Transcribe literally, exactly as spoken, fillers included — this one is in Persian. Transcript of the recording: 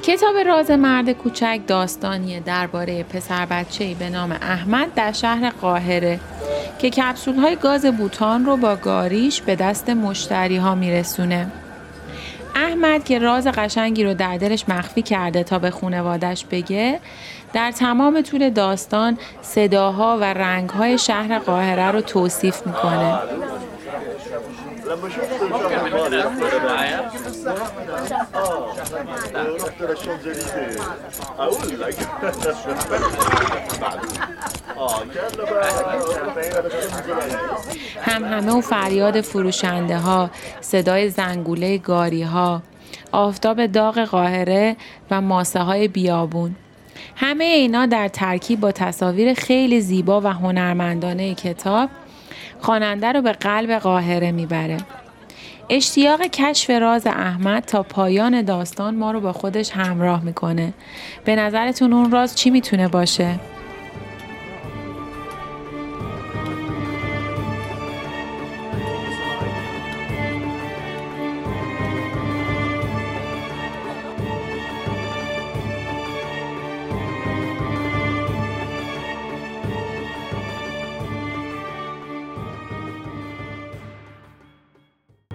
کتاب راز مرد کوچک داستانیه درباره پسر بچه‌ای به نام احمد در شهر قاهره که کپسول‌های گاز بوتان رو با گاریش به دست مشتری‌ها میرسونه. احمد که راز قشنگی رو در دلش مخفی کرده تا به خانواده‌اش بگه، در تمام طول داستان صداها و رنگ‌های شهر قاهره رو توصیف میکنه. هم همه و فریاد فروشنده ها، صدای زنگوله گاری ها، آفتاب داغ قاهره و ماسه های بیابون. همه اینا در ترکیب با تصاویر خیلی زیبا و هنرمندانه کتاب خواننده رو به قلب قاهره میبره. اشتیاق کشف راز احمد تا پایان داستان ما رو با خودش همراه میکنه. به نظرتون اون راز چی میتونه باشه؟